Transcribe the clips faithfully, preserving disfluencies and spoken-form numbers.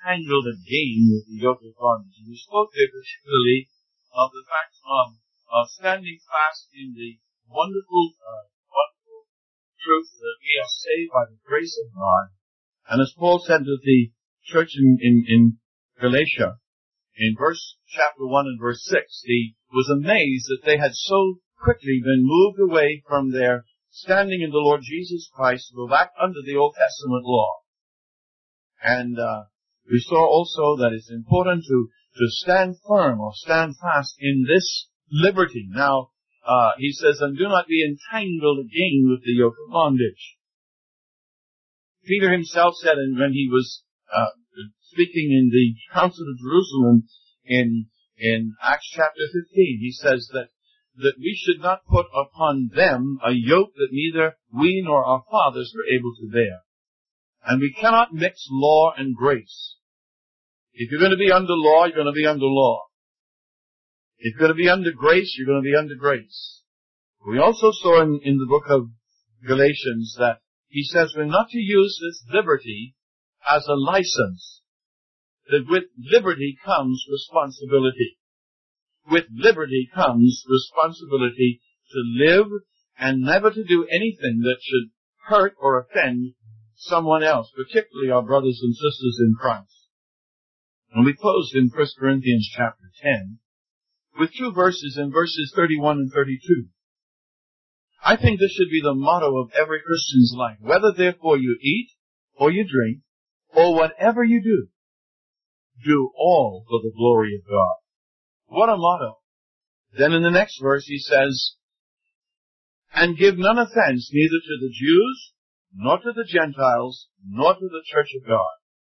entangled again with the yoke of bondage. And we spoke there particularly of the fact of, of standing fast in the wonderful, uh, wonderful truth that we are saved by the grace of God. And as Paul said to the church in, in, in Galatia, in verse chapter one and verse six, he was amazed that they had so quickly been moved away from their standing in the Lord Jesus Christ to go back under the Old Testament law. And uh, we saw also that it's important to, to stand firm or stand fast in this liberty. Now, uh, he says, and do not be entangled again with the yoke of bondage. Peter himself said, and when he was uh, speaking in the Council of Jerusalem in in Acts chapter fifteen, he says that that we should not put upon them a yoke that neither we nor our fathers were able to bear. And we cannot mix law and grace. If you're going to be under law, you're going to be under law. If you're going to be under grace, you're going to be under grace. We also saw in, in the book of Galatians that he says we're not to use this liberty as a license. That with liberty comes responsibility. With liberty comes responsibility to live and never to do anything that should hurt or offend someone else, particularly our brothers and sisters in Christ. And we closed in First Corinthians chapter ten with two verses in verses thirty-one and thirty-two. I think this should be the motto of every Christian's life. Whether therefore you eat or you drink or whatever you do, do all for the glory of God. What a motto. Then in the next verse he says, and give none offense neither to the Jews, nor to the Gentiles, nor to the church of God.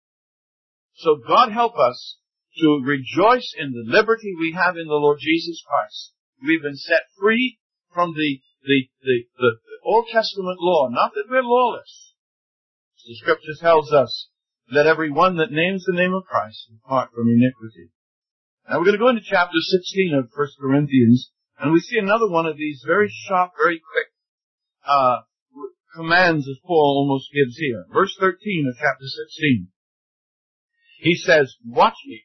So God help us to rejoice in the liberty we have in the Lord Jesus Christ. We've been set free from the, the, the, the, the Old Testament law. Not that we're lawless. The Scripture tells us, let every one that names the name of Christ depart from iniquity. Now we're going to go into chapter sixteen of First Corinthians, and we see another one of these very sharp, very quick uh commands as Paul almost gives here. Verse thirteen of chapter sixteen. He says, watch ye.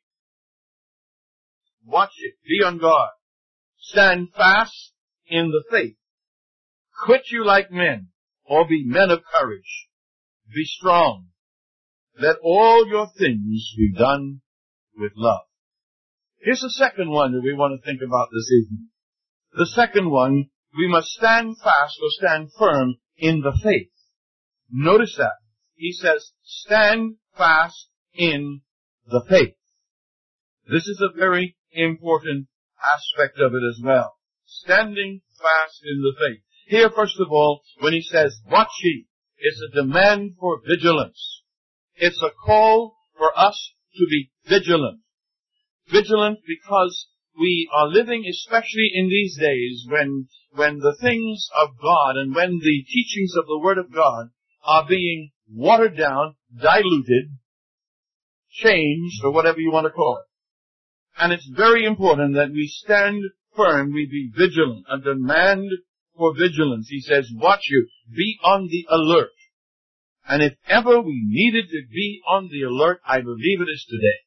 Watch it. Be on guard. Stand fast in the faith. Quit you like men, or be men of courage. Be strong. Let all your things be done with love. Here's the second one that we want to think about this evening. The second one, we must stand fast or stand firm in the faith. Notice that. He says, stand fast in the faith. This is a very important aspect of it as well. Standing fast in the faith. Here, first of all, when he says, watch ye, it's a demand for vigilance. It's a call for us to be vigilant. Vigilant because we are living, especially in these days, when, when the things of God and when the teachings of the Word of God are being watered down, diluted, changed, or whatever you want to call it. And it's very important that we stand firm, we be vigilant, a demand for vigilance. He says, watch you, be on the alert. And if ever we needed to be on the alert, I believe it is today.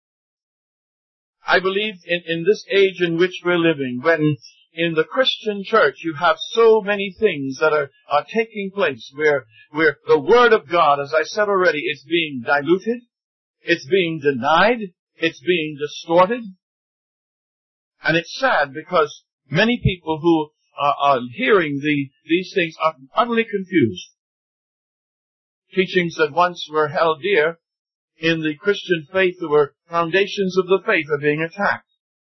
I believe in, in this age in which we're living, when in the Christian church you have so many things that are, are taking place where, where the Word of God, as I said already, is being diluted, it's being denied, it's being distorted. And it's sad because many people who are, are hearing the, these things are utterly confused. Teachings that once were held dear in the Christian faith, there were foundations of the faith are being attacked.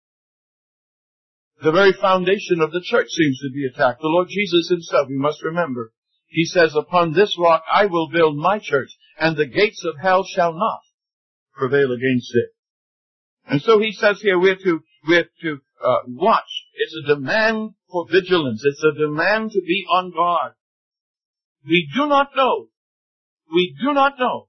The very foundation of the church seems to be attacked. The Lord Jesus himself, we must remember, he says, upon this rock I will build my church, and the gates of hell shall not prevail against it. And so he says here we're to, we're to uh, watch. It's a demand for vigilance. It's a demand to be on guard. We do not know. We do not know.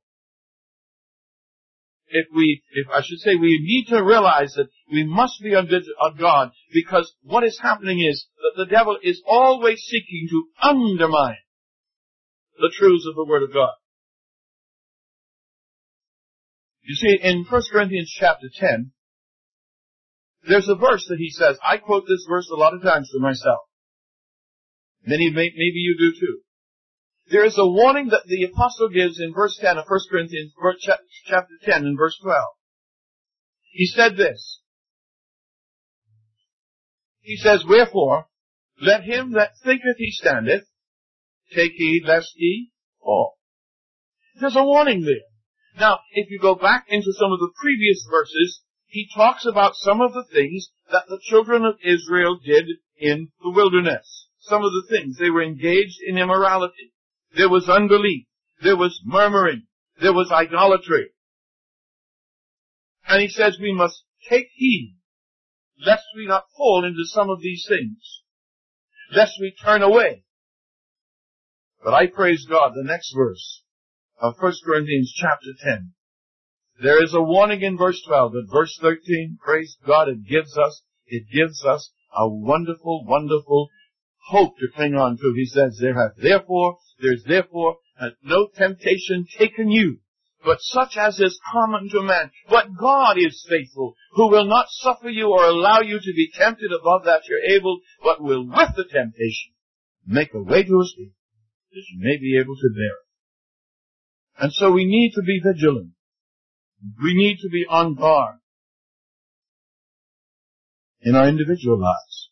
If we, if I should say, we need to realize that we must be on, on guard, because what is happening is that the devil is always seeking to undermine the truths of the Word of God. You see, in First Corinthians chapter ten, there's a verse that he says, I quote this verse a lot of times to myself. Many, maybe you do too. There is a warning that the apostle gives in verse ten of First Corinthians chapter ten and verse twelve. He said this. He says, wherefore, let him that thinketh he standeth take heed lest he fall. There's a warning there. Now, if you go back into some of the previous verses, he talks about some of the things that the children of Israel did in the wilderness. Some of the things. They were engaged in immorality. There was unbelief. There was murmuring. There was idolatry. And he says we must take heed lest we not fall into some of these things. Lest we turn away. But I praise God, the next verse of First Corinthians chapter ten. There is a warning in verse twelve, but verse thirteen, praise God, it gives us, it gives us a wonderful, wonderful hope to cling on to. He says, there hath therefore, there's therefore hath no temptation taken you, but such as is common to man. But God is faithful, who will not suffer you or allow you to be tempted above that you're able, but will with the temptation make a way to escape, that you may be able to bear it. And so we need to be vigilant. We need to be on guard in our individual lives.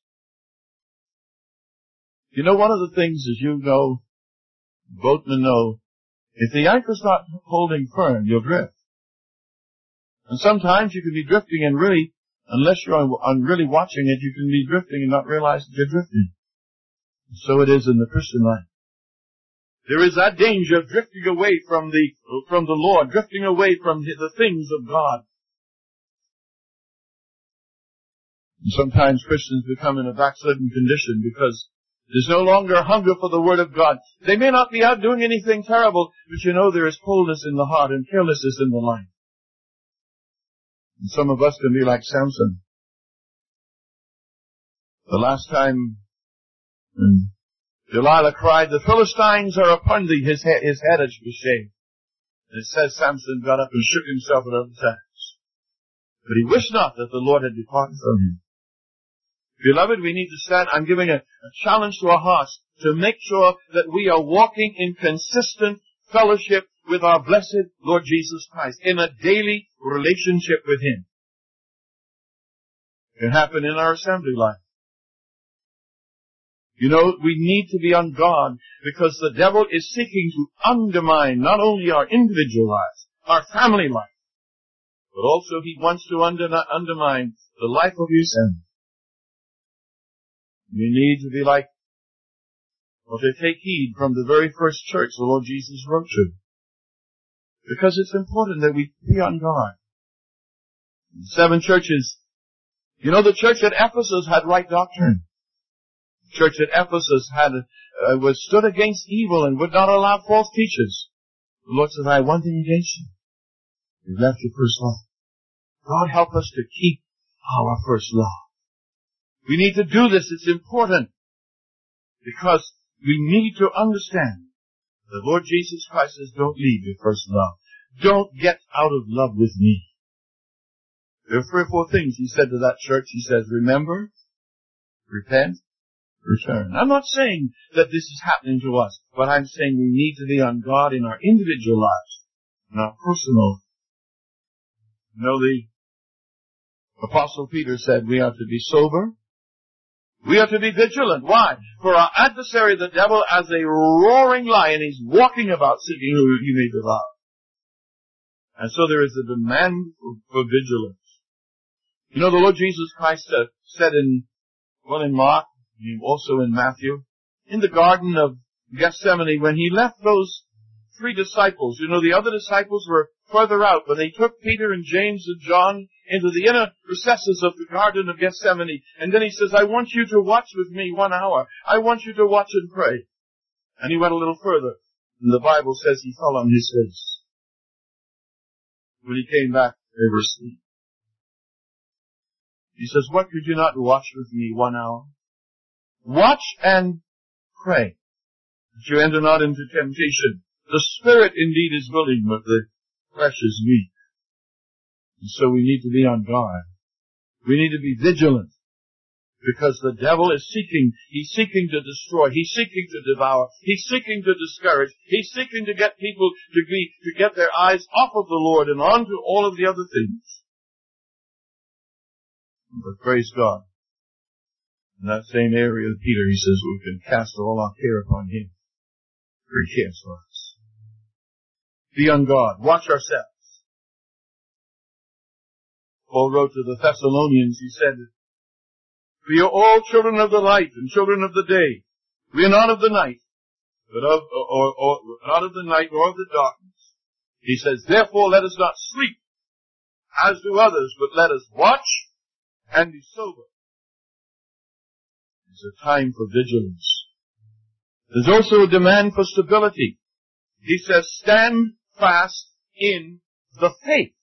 You know, one of the things, as you know, boatmen know, if the anchor's not holding firm, you'll drift. And sometimes you can be drifting and really, unless you're on, on really watching it, you can be drifting and not realize that you're drifting. And so it is in the Christian life. There is that danger of drifting away from the, from the Lord, drifting away from the things of God. And sometimes Christians become in a backslidden condition because there's no longer a hunger for the Word of God. They may not be out doing anything terrible, but you know there is coldness in the heart and carelessness in the life. And some of us can be like Samson. The last time um, Delilah cried, the Philistines are upon thee, his head, his head had to be shaved. And it says Samson got up and shook himself at other times. But he wished not that the Lord had departed from him. Beloved, we need to stand. I'm giving a, a challenge to our hearts to make sure that we are walking in consistent fellowship with our blessed Lord Jesus Christ, in a daily relationship with Him. It can happen in our assembly life. You know, we need to be on guard because the devil is seeking to undermine not only our individual lives, our family life, but also he wants to under, undermine the life of your son. You need to be like, or to take heed from the very first church the Lord Jesus wrote to. Because it's important that we be on guard. Seven churches. You know, the church at Ephesus had right doctrine. The church at Ephesus had, uh, was stood against evil and would not allow false teachers. The Lord said, I have one thing against you. You've left your first love. God help us to keep our first love. We need to do this. It's important. Because we need to understand the Lord Jesus Christ says, don't leave your first love. Don't get out of love with me. There are three or four things He said to that church. He says, remember, repent, return. I'm not saying that this is happening to us, but I'm saying we need to be on guard in our individual lives, in our personal. You know, the Apostle Peter said we are to be sober. We are to be vigilant. Why? For our adversary, the devil, as a roaring lion, is walking about seeking who he may devour. And so there is a demand for, for vigilance. You know, the Lord Jesus Christ uh, said in, well, in Mark, and also in Matthew, in the Garden of Gethsemane, when He left those three disciples, you know, the other disciples were further out, but they took Peter and James and John into the inner recesses of the Garden of Gethsemane. And then He says, I want you to watch with me one hour. I want you to watch and pray. And He went a little further. And the Bible says He fell on His face. When He came back, they were asleep. He says, what could you not watch with me one hour? Watch and pray, that you enter not into temptation. The spirit indeed is willing, but the flesh is weak. And so we need to be on guard. We need to be vigilant. Because the devil is seeking, he's seeking to destroy, he's seeking to devour, he's seeking to discourage, he's seeking to get people to be, to get their eyes off of the Lord and onto all of the other things. But praise God. In that same area of Peter, he says we can cast all our care upon him, for he cares for us. Be on guard. Watch ourselves. Paul wrote to the Thessalonians, he said, "We are all children of the light and children of the day. We are not of the night, but of, or, or, or not of the night or of the darkness." He says, "Therefore let us not sleep, as do others, but let us watch and be sober." There's a time for vigilance. There's also a demand for stability. He says, "Stand fast in the faith."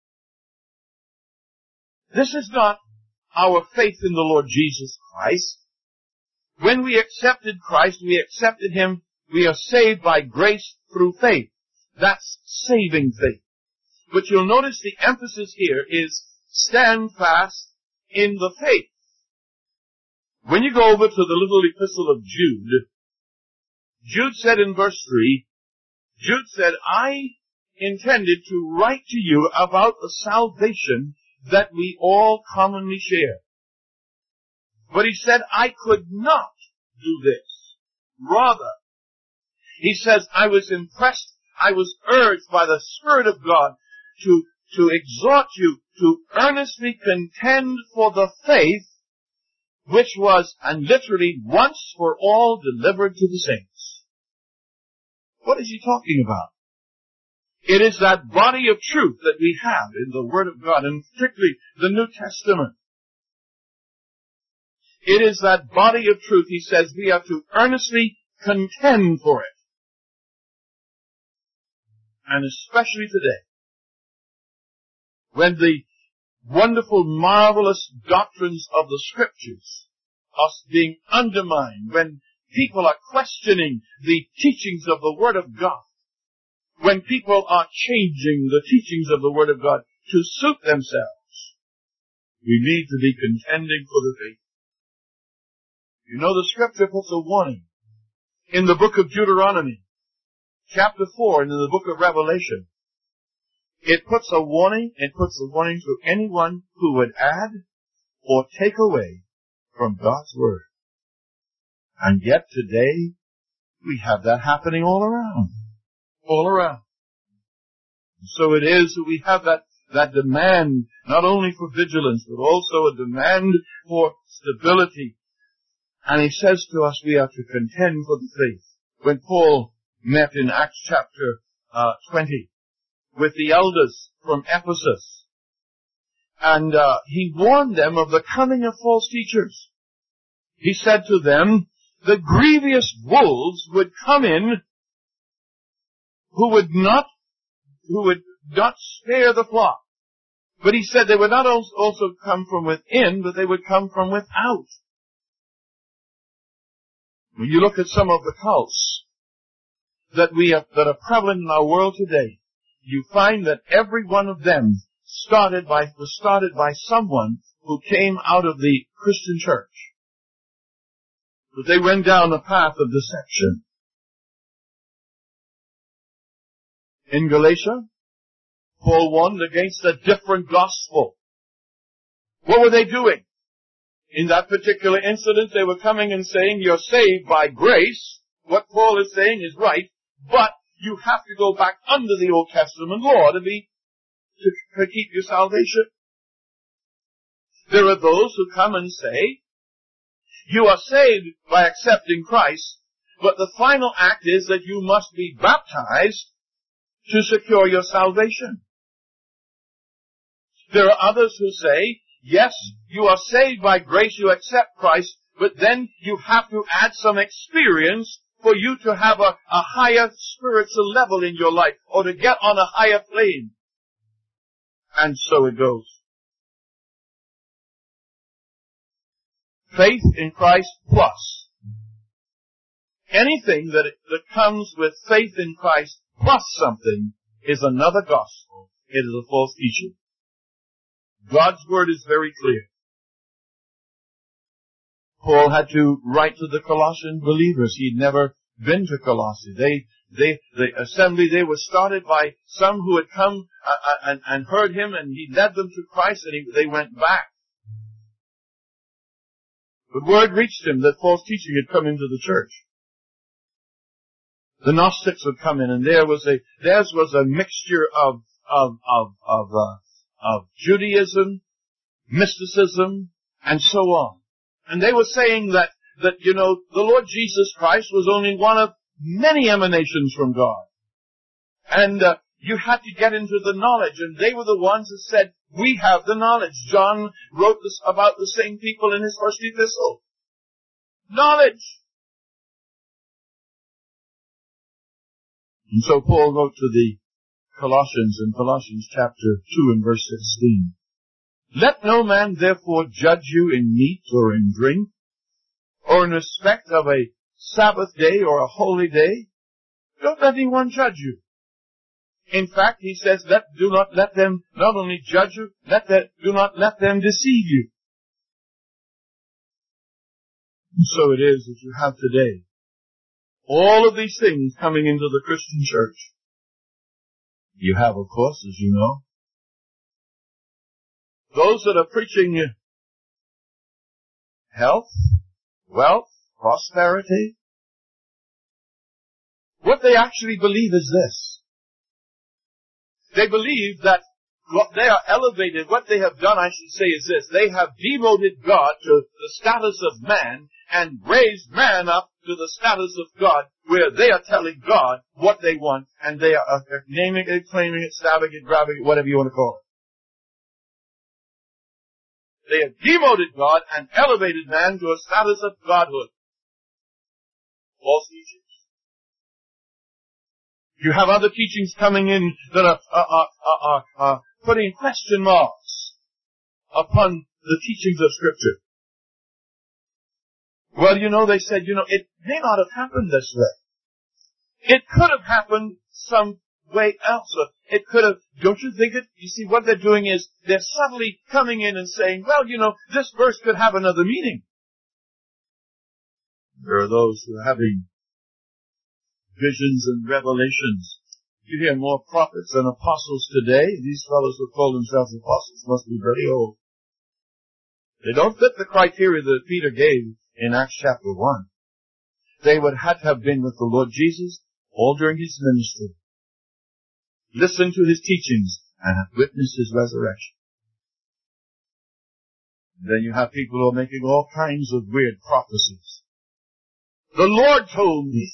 This is not our faith in the Lord Jesus Christ. When we accepted Christ, we accepted Him, we are saved by grace through faith. That's saving faith. But you'll notice the emphasis here is stand fast in the faith. When you go over to the little epistle of Jude, Jude said in verse three, Jude said, "I intended to write to you about the salvation that we all commonly share." But he said, "I could not do this. Rather," he says, "I was impressed, I was urged by the Spirit of God to, to exhort you to earnestly contend for the faith which was, and literally once for all, delivered to the saints." What is he talking about? It is that body of truth that we have in the Word of God, and particularly the New Testament. It is that body of truth, he says, we have to earnestly contend for it. And especially today, when the wonderful, marvelous doctrines of the Scriptures are being undermined, when people are questioning the teachings of the Word of God, when people are changing the teachings of the Word of God to suit themselves, we need to be contending for the faith. You know, the Scripture puts a warning in the book of Deuteronomy, chapter four, and in the book of Revelation. It puts a warning, it puts a warning to anyone who would add or take away from God's Word. And yet today, we have that happening all around. All around. So it is that we have that, that demand, not only for vigilance, but also a demand for stability. And he says to us, we are to contend for the faith. When Paul met in Acts chapter uh, twenty with the elders from Ephesus, and uh, he warned them of the coming of false teachers. He said to them, the grievous wolves would come in who would not, who would not spare the flock. But he said they would not also come from within, but they would come from without. When you look at some of the cults that we have, that are prevalent in our world today, you find that every one of them started by, was started by someone who came out of the Christian church. But they went down a path of deception. In Galatia, Paul warned against a different gospel. What were they doing? In that particular incident, they were coming and saying, you're saved by grace. What Paul is saying is right, but you have to go back under the Old Testament law to be, to, to keep your salvation. There are those who come and say, you are saved by accepting Christ, but the final act is that you must be baptized to secure your salvation. There are others who say, yes, you are saved by grace, you accept Christ, but then you have to add some experience for you to have a, a higher spiritual level in your life, or to get on a higher plane. And so it goes. Faith in Christ plus. Anything that, that comes with faith in Christ plus something is another gospel. It is a false teaching. God's word is very clear. Paul had to write to the Colossian believers. He'd never been to Colossae. They, they, the assembly, they were started by some who had come uh, and, and heard him, and he led them to Christ, and he, they went back. But word reached him that false teaching had come into the church. The Gnostics would come in, and there was a, theirs was a mixture of, of, of, of, uh, of Judaism, mysticism, and so on. And they were saying that, that, you know, the Lord Jesus Christ was only one of many emanations from God. And, uh, you had to get into the knowledge, and they were the ones that said, we have the knowledge. John wrote this about the same people in his first epistle. Knowledge. And so Paul wrote to the Colossians in Colossians chapter two and verse sixteen. Let no man therefore judge you in meat or in drink, or in respect of a Sabbath day or a holy day. Don't let anyone judge you. In fact, he says, let, do not let them not only judge you, let that, do not let them deceive you. And so it is that you have today all of these things coming into the Christian church. You have, of course, as you know, those that are preaching health, wealth, prosperity. What they actually believe is this. They believe that what they are elevated, what they have done, I should say, is this. They have demoted God to the status of man and raised man up to the status of God, where they are telling God what they want, and they are naming it, claiming it, stabbing it, grabbing it, whatever you want to call it. They have demoted God and elevated man to a status of godhood. False teachings. You have other teachings coming in that are, are, are, are, are putting question marks upon the teachings of Scripture. Well, you know, they said, you know, it may not have happened this way. It could have happened some way else. It could have, don't you think it? You see, what they're doing is they're subtly coming in and saying, well, you know, this verse could have another meaning. There are those who are having visions and revelations. You hear more prophets than apostles today. These fellows who call themselves apostles must be very old. They don't fit the criteria that Peter gave in Acts chapter one. They would have to have been with the Lord Jesus all during his ministry, listened to his teachings, and have witnessed his resurrection. And then you have people who are making all kinds of weird prophecies. The Lord told me.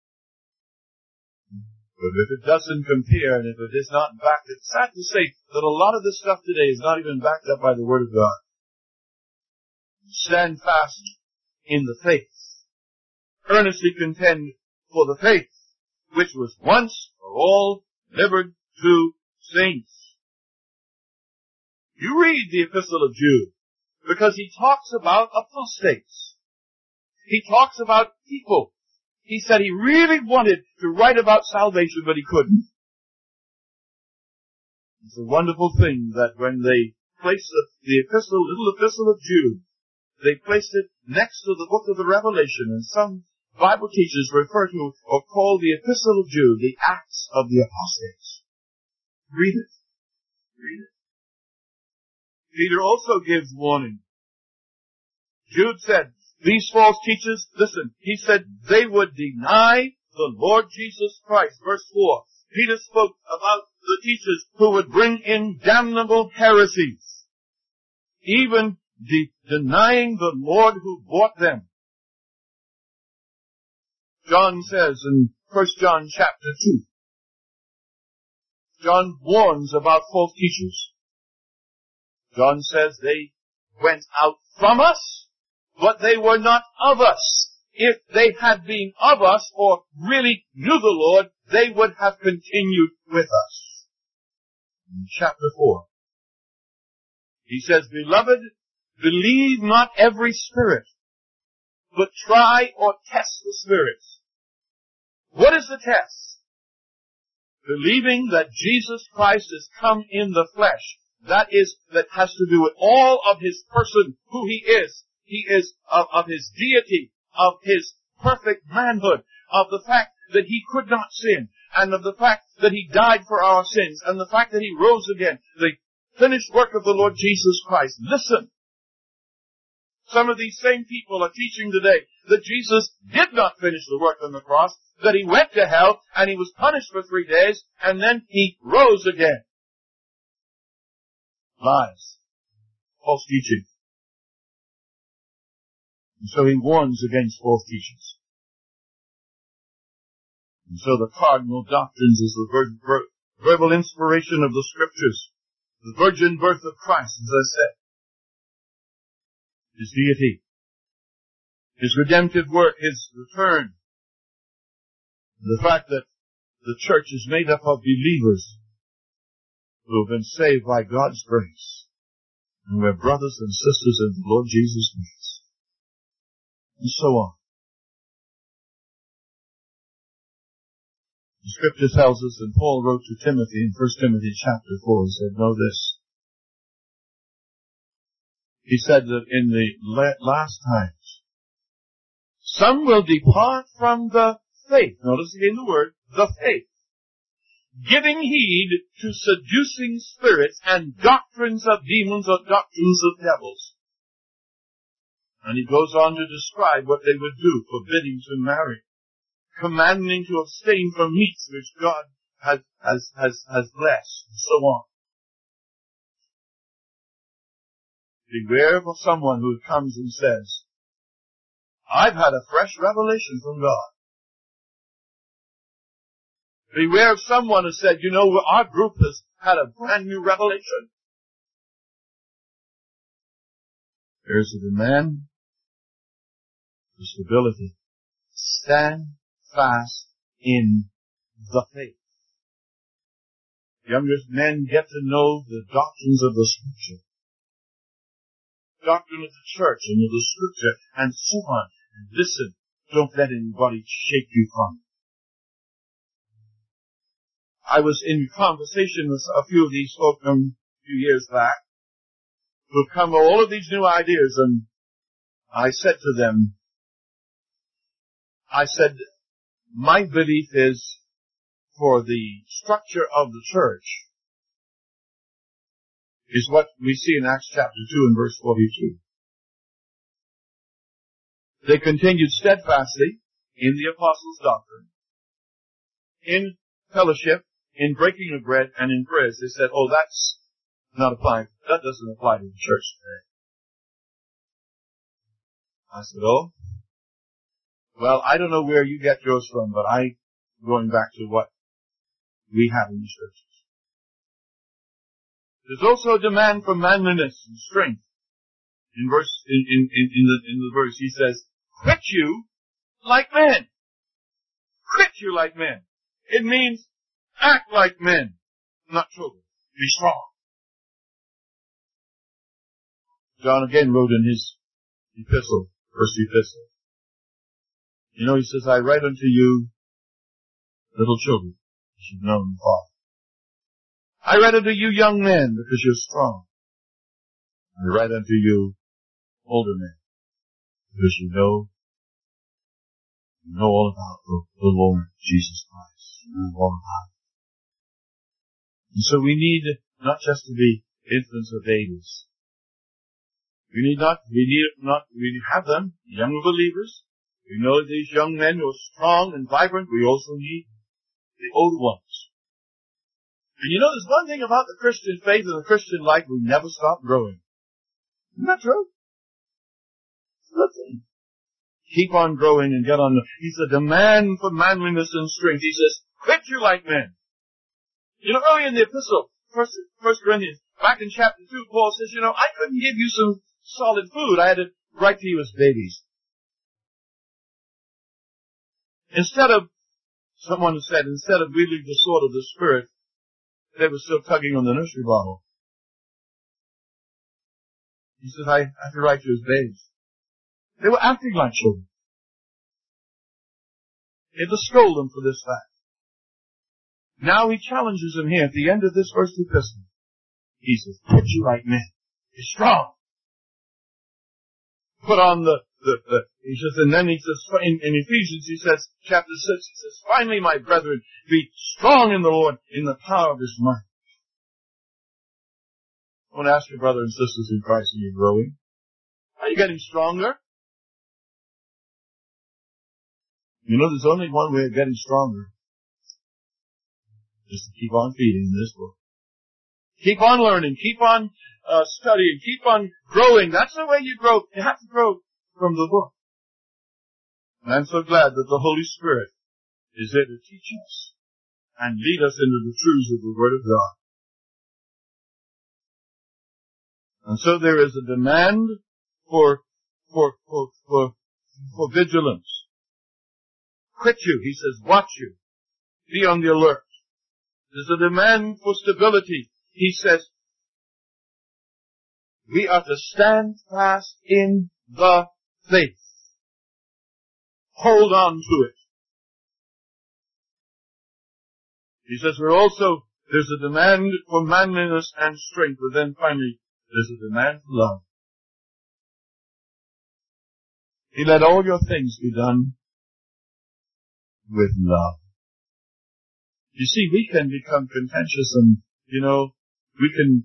But if it doesn't compare, and if it is not backed, it's sad to say that a lot of this stuff today is not even backed up by the Word of God. Stand fast in the faith. Earnestly contend for the faith, which was once for all delivered to saints. You read the Epistle of Jude, because he talks about apostates. He talks about people. He said he really wanted to write about salvation, but he couldn't. It's a wonderful thing that when they placed the, the epistle, little epistle of Jude, they placed it next to the book of the Revelation, and some Bible teachers refer to or call the Epistle of Jude the Acts of the Apostates. Read it. Read it. Peter also gives warning. Jude said, these false teachers, listen, he said they would deny the Lord Jesus Christ. Verse four. Peter spoke about the teachers who would bring in damnable heresies, even de- denying the Lord who bought them. John says in First John chapter two, John warns about false teachers. John says they went out from us, but they were not of us. If they had been of us or really knew the Lord, they would have continued with us. In chapter four, he says, Beloved, believe not every spirit, but try or test the spirits. What is the test? Believing that Jesus Christ has come in the flesh. That is, that has to do with all of his person, who he is. He is of, of his deity, of his perfect manhood, of the fact that he could not sin, and of the fact that he died for our sins, and the fact that he rose again, the finished work of the Lord Jesus Christ. Listen. Some of these same people are teaching today that Jesus did not finish the work on the cross, that he went to hell, and he was punished for three days, and then he rose again. Lies. False teaching. And so he warns against false teachings. And so the cardinal doctrines is the ver- ver- verbal inspiration of the Scriptures, the virgin birth of Christ, as I said, his deity, his redemptive work, his return, the fact that the church is made up of believers who have been saved by God's grace, and we're brothers and sisters in the Lord Jesus Christ, and so on. The Scripture tells us, and Paul wrote to Timothy in First Timothy chapter four, he said, know this. He said that in the last times, some will depart from the faith. Notice again the word, the faith. Giving heed to seducing spirits and doctrines of demons or doctrines of devils. And he goes on to describe what they would do, forbidding to marry, commanding to abstain from meats which God has, has, has, has blessed, and so on. Beware of someone who comes and says, I've had a fresh revelation from God. Beware of someone who said, you know, our group has had a brand new revelation. There's a demand for stability. Stand fast in the faith. Younger men get to know the doctrines of the Scripture. Doctrine of the church and of the Scripture, and so on. And listen, don't let anybody shake you from it. I was in conversation with a few of these folk a few years back who have come with all of these new ideas, and I said to them, I said, my belief is for the structure of the church is what we see in Acts chapter two and verse forty-two. They continued steadfastly in the apostles' doctrine, in fellowship, in breaking of bread, and in prayers. They said, oh, that's not applying. That doesn't apply to the church today. I said, oh, well, I don't know where you get yours from, but I, going back to what we have in the churches. There's also a demand for manliness and strength. In verse, in, in, in, in the, in the verse, he says, quit you like men. Quit you like men. It means act like men, not children. Be strong. John again wrote in his epistle, first epistle. You know, he says, I write unto you, little children, as you've known the Father. I write unto you young men, because you're strong. I write unto you older men, because you know, you know all about the, the Lord Jesus Christ. You know all about it. And so we need not just to be infants or babies. We need not, we need not, we have them, young believers. We know these young men who are strong and vibrant. We also need the old ones. And you know, there's one thing about the Christian faith and the Christian life, we never stop growing. Isn't that true? It's a good thing. Keep on growing and get on the, he's a demand for manliness and strength. He says, quit you like men. You know, early in the epistle, first, first Corinthians, back in chapter two, Paul says, you know, I couldn't give you some solid food. I had to write to you as babies. Instead of, someone said, instead of wielding the sword of the Spirit, they were still tugging on the nursery bottle. He says, I have to write you as babes. They were acting like children. He had to scold them for this fact. Now he challenges them here at the end of this first epistle. He says, put you like men. You're strong. Put on the, the, the, he says, and then he says, in, in Ephesians, he says, chapter six, he says, finally, my brethren, be strong in the Lord, in the power of his might. I want to ask your brothers and sisters in Christ, are you growing? Are you getting stronger? You know, there's only one way of getting stronger. Just to keep on feeding this book. Keep on learning. Keep on uh, studying. Keep on growing. That's the way you grow. You have to grow from the book. And I'm so glad that the Holy Spirit is there to teach us and lead us into the truths of the Word of God. And so there is a demand for, for, for, for, for vigilance. Quit you, he says, watch you. Be on the alert. There's a demand for stability. He says, we are to stand fast in the faith. Hold on to it. He says we're also, there's a demand for manliness and strength, but then finally, there's a demand for love. He let all your things be done with love. You see, we can become contentious and, you know, we can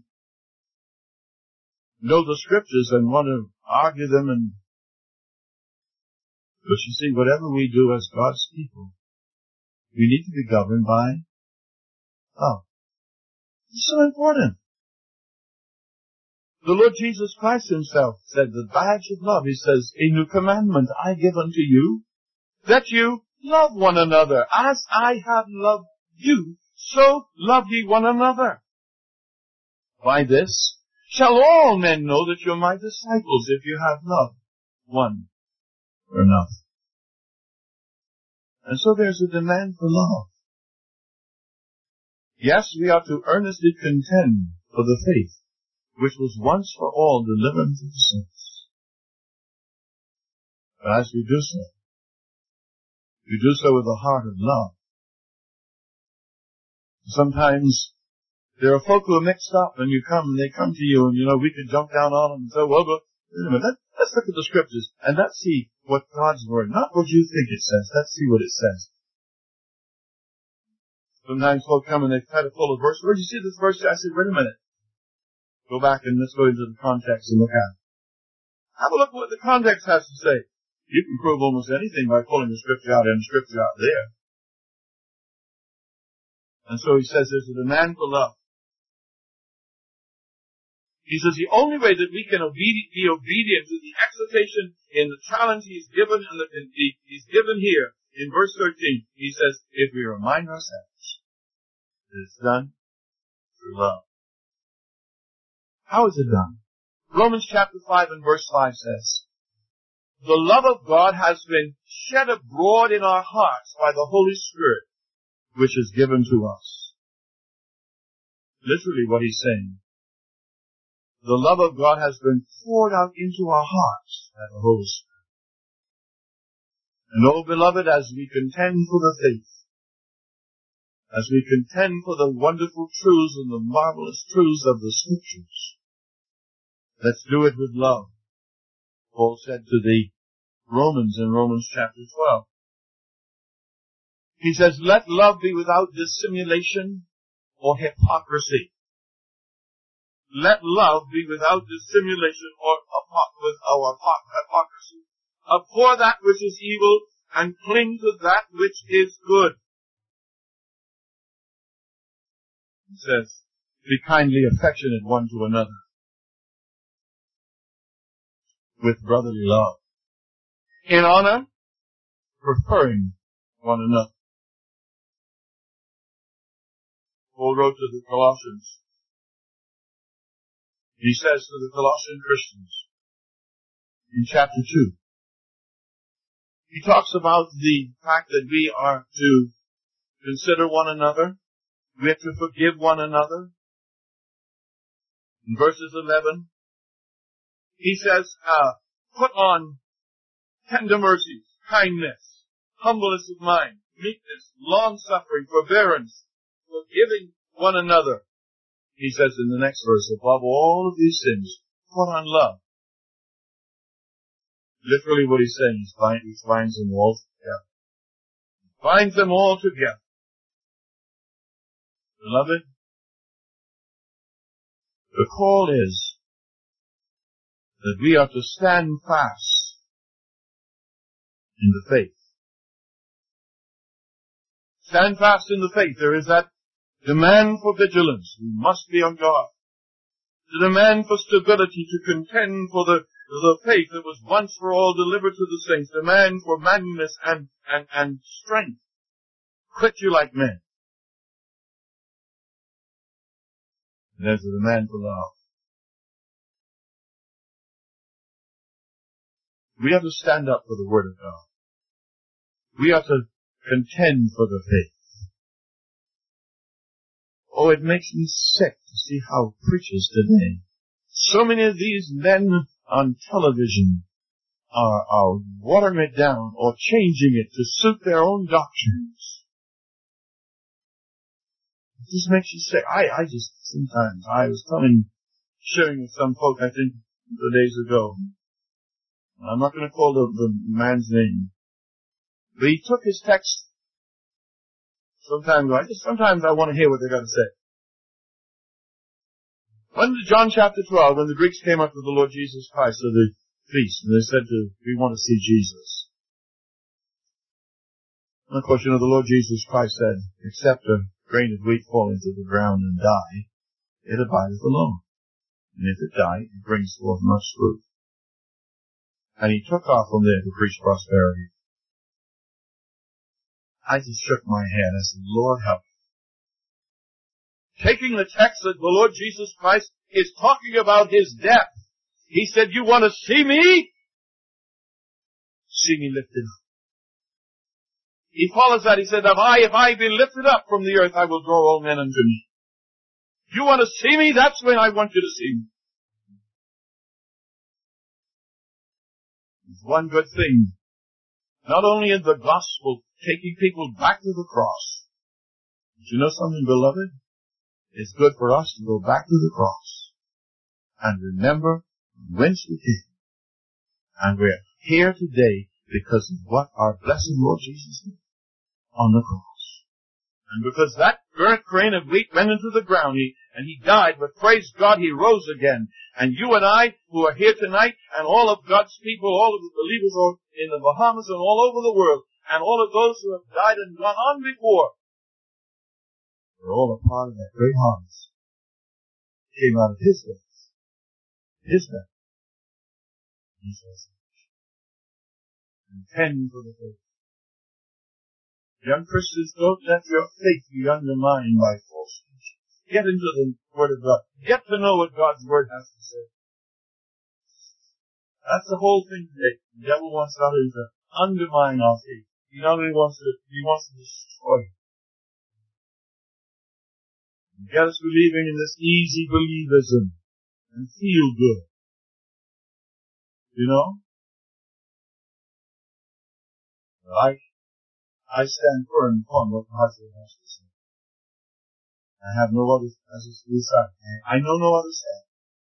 know the scriptures and want to argue them and, but you see, whatever we do as God's people, we need to be governed by love. It's so important. The Lord Jesus Christ himself said, the badge of love, he says, a new commandment I give unto you, that you love one another. As I have loved you, so love ye one another. By this shall all men know that you're my disciples, if you have love one for another. And so there's a demand for love. Yes, we are to earnestly contend for the faith, which was once for all delivered to the saints. But as we do so, we do so with a heart of love. Sometimes there are folk who are mixed up and you come and they come to you and, you know, we could jump down on them and say, well, but wait a minute, let, let's look at the scriptures and let's see what God's word, not what you think it says, let's see what it says. Sometimes folk come and they try to pull a verse. Where did you see this verse? I said, wait a minute. Go back and let's go into the context and look at it. Have a look at what the context has to say. You can prove almost anything by pulling the scripture out and the scripture out there. And so he says there's a demand for love. He says the only way that we can obedi- be obedient to the exhortation in the challenge he's given and the, in the, he's given here in verse thirteen, he says, if we remind ourselves that it's done through love. How is it done? Romans chapter five and verse five says, the love of God has been shed abroad in our hearts by the Holy Spirit, which is given to us. Literally what he's saying. The love of God has been poured out into our hearts by the Holy Spirit. And oh, beloved, as we contend for the faith, as we contend for the wonderful truths and the marvelous truths of the Scriptures, let's do it with love. Paul said to the Romans in Romans chapter twelve. He says, let love be without dissimulation or hypocrisy. Let love be without dissimulation or hypocrisy. Abhor that which is evil and cling to that which is good. He says, be kindly affectionate one to another with brotherly love. In honor, preferring one another. Paul wrote to the Colossians. He says to the Colossian Christians in chapter two, he talks about the fact that we are to consider one another. We have to forgive one another. In verses eleven, he says, uh, put on tender mercies, kindness, humbleness of mind, meekness, long-suffering, forbearance, forgiving one another. he says in the next verse, above all of these things, put on love. Literally what he's saying, he finds, he finds them all together. He finds them all together. Beloved, the call is that we are to stand fast in the faith. Stand fast in the faith. There is that demand for vigilance. We must be on guard. The demand for stability to contend for the, the faith that was once for all delivered to the saints. Demand for manliness and, and, and strength. Quit you like men. And there's a demand for love. We have to stand up for the Word of God. We have to contend for the faith. Oh, it makes me sick to see how preachers today, so many of these men on television are, are watering it down or changing it to suit their own doctrines. It just makes you sick. I, I just, sometimes, I was telling, sharing with some folk, I think, the days ago. I'm not going to call the, the man's name. But he took his text. Sometimes I just, sometimes I want to hear what they're going to say. When John chapter twelve, when the Greeks came up to the Lord Jesus Christ at the feast, and they said to, we want to see Jesus. And of course, you know, the Lord Jesus Christ said, except a grain of wheat fall into the ground and die, it abideth alone. And if it die, it brings forth much fruit. And he took off from there to preach prosperity. I just shook my head. I said, Lord, help me. Taking the text that the Lord Jesus Christ is talking about his death. He said, you want to see me? See me lifted up. He follows that. He said, if I, if I be lifted up from the earth, I will draw all men unto me. You want to see me? That's when I want you to see me. There's one good thing. Not only in the gospel, taking people back to the cross. But you know something, beloved? It's good for us to go back to the cross and remember whence we came. And we're here today because of what our blessed Lord Jesus did on the cross. And because that burnt grain of wheat went into the ground, he, and he died, but praise God, he rose again. And you and I, who are here tonight, and all of God's people, all of the believers in the Bahamas and all over the world, and all of those who have died and gone on before, we're all a part of that great harvest. Came out of his face, his death, his resurrection. Contend for the faith. Young Christians, don't let your faith be undermined by false teaching. Get into the Word of God. Get to know what God's Word has to say. That's the whole thing today. The devil wants others to undermine our faith. He not only wants to, he wants to destroy it. Get us believing in this easy believism and feel good. You know? I, I stand firm upon what God's Word has to say. I have no other, as we said, I know no other say.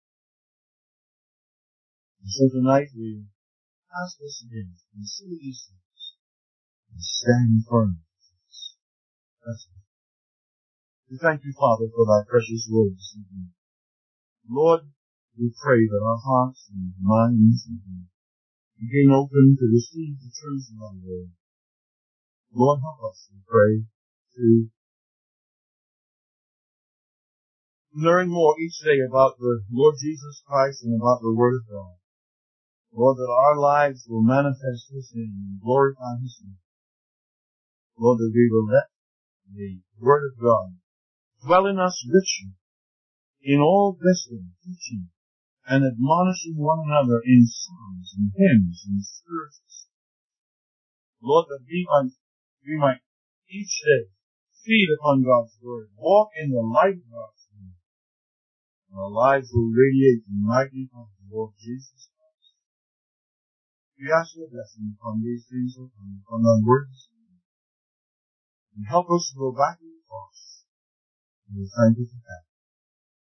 And so tonight we ask this again, consider these things, and stand firm. That's it. We thank you, Father, for thy precious word this evening. Lord, we pray that our hearts and minds begin open to receive the truths of thy word. Lord, help us, we pray, to learn more each day about the Lord Jesus Christ and about the Word of God. Lord, that our lives will manifest His name and glorify His name. Lord, that we will let the Word of God dwell in us richly in all wisdom, teaching, and admonishing one another in songs and hymns and spirituals. Lord, that we might, we might each day feed upon God's Word, walk in the light of God's Word. Our lives will radiate the mighty of the Lord Jesus Christ. We ask your blessing upon these things, upon our words, and help us to go back to the cross. And we thank you for that.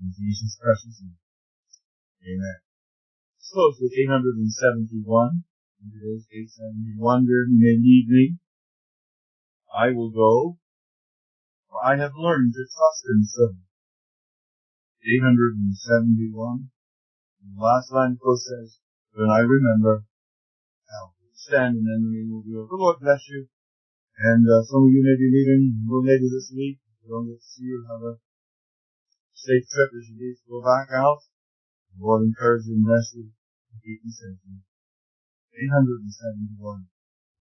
In Jesus' precious name. Amen. Close with eight hundred seventy-one. And it is eight seventy-one. There you may need me. I will go, for I have learned to trust in so. eight hundred seventy-one. And the last line of the says, when I remember, I'll stand and then we will do it. The Lord bless you. And uh, some of you may be leaving a little later this week. If you don't get to see you, have a safe trip as you need to go back out. The Lord encourage you and bless you. Keep you safe. eight hundred seventy-one.